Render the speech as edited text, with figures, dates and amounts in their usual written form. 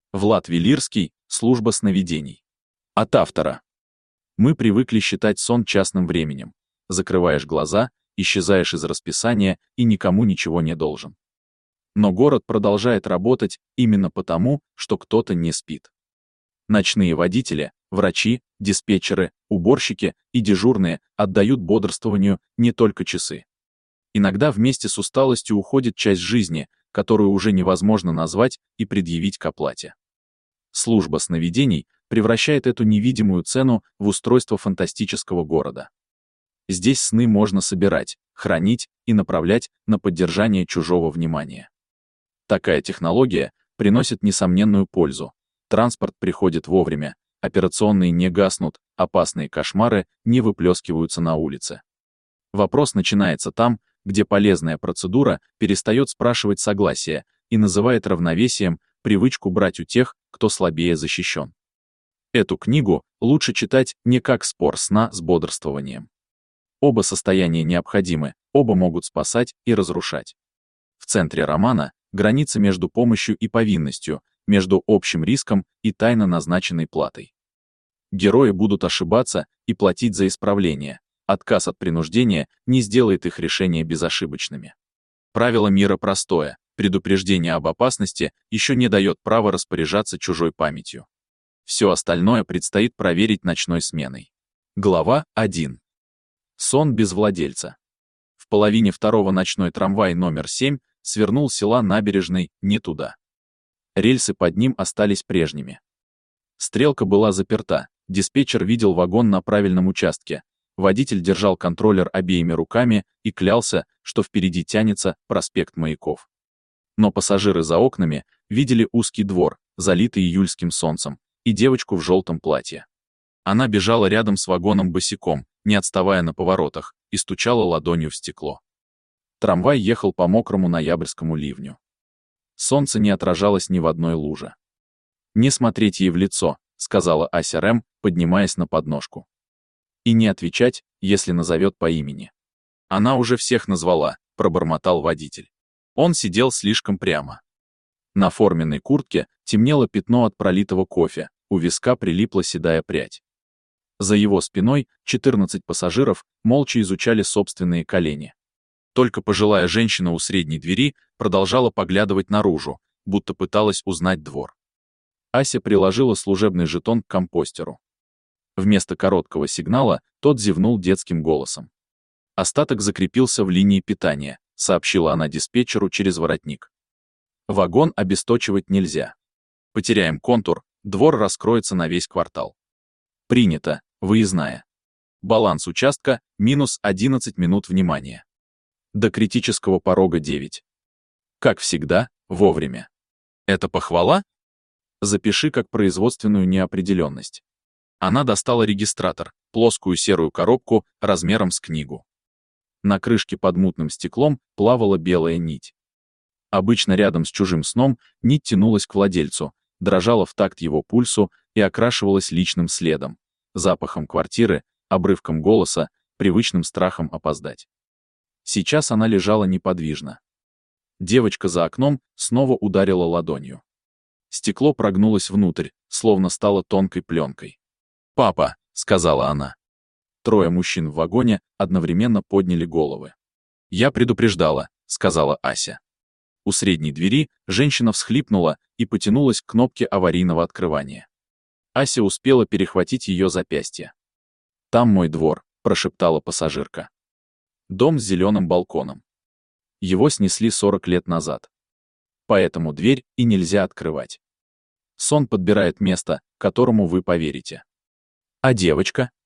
Влад Велирский, «Служба сновидений». От автора. Мы привыкли считать сон частным временем. Закрываешь глаза, исчезаешь из расписания и никому ничего не должен. Но город продолжает работать именно потому, что кто-то не спит. Ночные водители, врачи, диспетчеры, уборщики и дежурные отдают бодрствованию не только часы. Иногда вместе с усталостью уходит часть жизни, которую уже невозможно назвать и предъявить к оплате. Служба сновидений превращает эту невидимую цену в устройство фантастического города. Здесь сны можно собирать, хранить и направлять на поддержание чужого внимания. Такая технология приносит несомненную пользу. Транспорт приходит вовремя, операционные не гаснут, опасные кошмары не выплескиваются на улице. Вопрос начинается там, где полезная процедура перестает спрашивать согласия и называет равновесием привычку брать у тех, кто слабее защищен. Эту книгу лучше читать не как спор сна с бодрствованием. Оба состояния необходимы, оба могут спасать и разрушать. В центре романа граница между помощью и повинностью, между общим риском и тайно назначенной платой. Герои будут ошибаться и платить за исправление. Отказ от принуждения не сделает их решения безошибочными. Правило мира простое: предупреждение об опасности еще не дает права распоряжаться чужой памятью. Все остальное предстоит проверить ночной сменой. Глава 1. Сон без владельца. В половине второго ночной трамвай номер 7 свернул с села Набережной не туда. Рельсы под ним остались прежними. Стрелка была заперта, диспетчер видел вагон на правильном участке, водитель держал контроллер обеими руками и клялся, что впереди тянется проспект Маяков. Но пассажиры за окнами видели узкий двор, залитый июльским солнцем, и девочку в желтом платье. Она бежала рядом с вагоном босиком, не отставая на поворотах, и стучала ладонью в стекло. Трамвай ехал по мокрому ноябрьскому ливню. Солнце не отражалось ни в одной луже. «Не смотреть ей в лицо», — сказала Ася Рэм, поднимаясь на подножку. «И не отвечать, если назовет по имени». «Она уже всех назвала», — пробормотал водитель. Он сидел слишком прямо. На форменной куртке темнело пятно от пролитого кофе, у виска прилипла седая прядь. За его спиной 14 пассажиров молча изучали собственные колени. Только пожилая женщина у средней двери продолжала поглядывать наружу, будто пыталась узнать двор. Ася приложила служебный жетон к компостеру. Вместо короткого сигнала тот зевнул детским голосом. «Остаток закрепился в линии питания», — сообщила она диспетчеру через воротник. «Вагон обесточивать нельзя. Потеряем контур, двор раскроется на весь квартал». «Принято, выездная. Баланс участка — минус 11 минут внимания. До критического порога 9. Как всегда, вовремя. Это похвала? Запиши как производственную неопределенность». Она достала регистратор, плоскую серую коробку размером с книгу. На крышке под мутным стеклом плавала белая нить. Обычно рядом с чужим сном нить тянулась к владельцу, дрожала в такт его пульсу и окрашивалась личным следом, запахом квартиры, обрывком голоса, привычным страхом опоздать. Сейчас она лежала неподвижно. Девочка за окном снова ударила ладонью. Стекло прогнулось внутрь, словно стало тонкой пленкой. «Папа», — сказала она. Трое мужчин в вагоне одновременно подняли головы. «Я предупреждала», — сказала Ася. У средней двери женщина всхлипнула и потянулась к кнопке аварийного открывания. Ася успела перехватить ее запястье. «Там мой двор», — прошептала пассажирка. Дом с зеленым балконом. Его снесли 40 лет назад. Поэтому дверь и нельзя открывать. Сон подбирает место, которому вы поверите. А девочка?